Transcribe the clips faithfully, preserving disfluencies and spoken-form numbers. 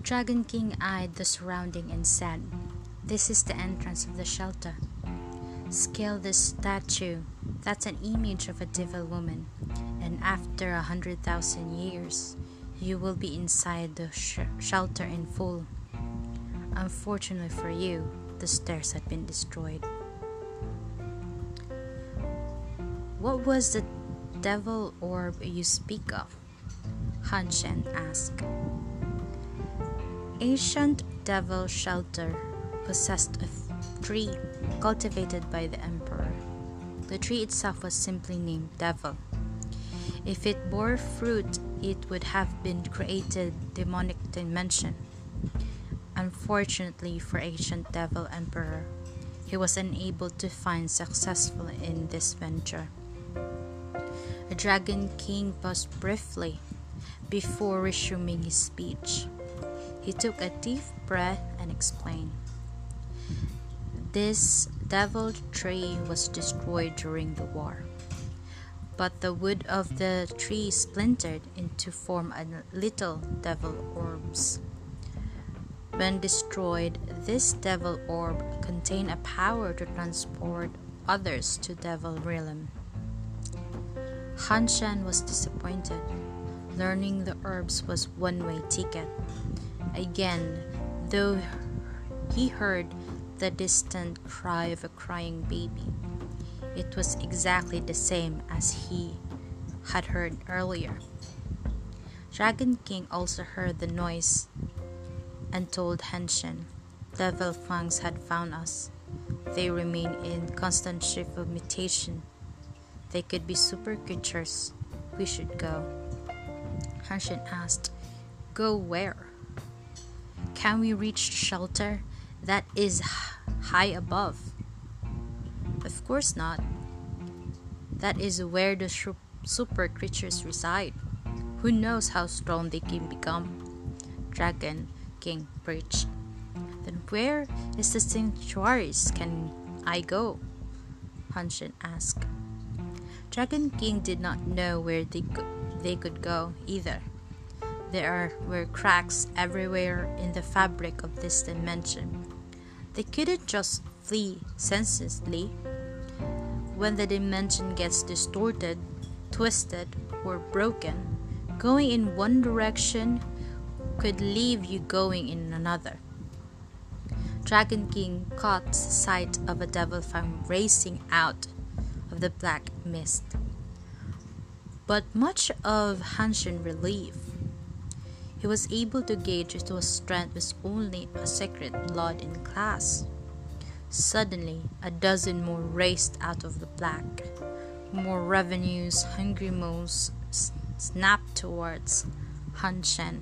Dragon King eyed the surrounding and said, "This is the entrance of the shelter. Scale this statue. That's an image of a devil woman, and after a hundred thousand years, you will be inside the sh- shelter in full." Unfortunately for you, the stairs had been destroyed. "What was the devil orb you speak of?" Han Shen asked. Ancient devil shelter possessed a tree cultivated by the emperor. The tree itself was simply named Devil. If it bore fruit, it would have been created demonic dimension. Unfortunately for ancient devil emperor, he was unable to find successful in this venture. The Dragon King paused briefly before resuming his speech. He took a deep breath and explained. This devil tree was destroyed during the war, but the wood of the tree splintered into form a little devil orbs. When destroyed, this devil orb contained a power to transport others to devil realm. Han Shan was disappointed, learning the herbs was one-way ticket. Again, though he heard the distant cry of a crying baby, it was exactly the same as he had heard earlier. Dragon King also heard the noise and told Han Shan, "Devil fangs had found us. They remain in constant shift of mutation. They could be super creatures. We should go." Han Shan asked, "Go where? Can we reach the shelter that is high above?" "Of course not. That is where the super creatures reside. Who knows how strong they can become?" Dragon King preached. "Then where is the sanctuaries can I go?" Han Shan asked. Dragon King did not know where they, go- they could go either. There are, were cracks everywhere in the fabric of this dimension. They couldn't just flee senselessly. When the dimension gets distorted, twisted, or broken, going in one direction could leave you going in another. Dragon King caught sight of a devil fang racing out of the black mist. But much of Han Shan's relief, he was able to gauge it was strength was only a secret blood in class. Suddenly, a dozen more raced out of the black. More revenues, hungry moles snapped towards Han Shan.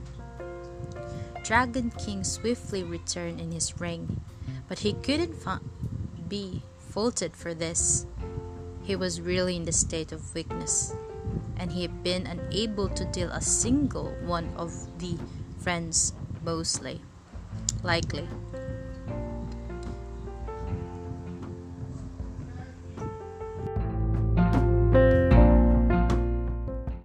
Dragon King swiftly returned in his ring, but he couldn't fa- be faulted for this. He was really in the state of weakness, and he had been unable to deal a single one of the friends mostly likely.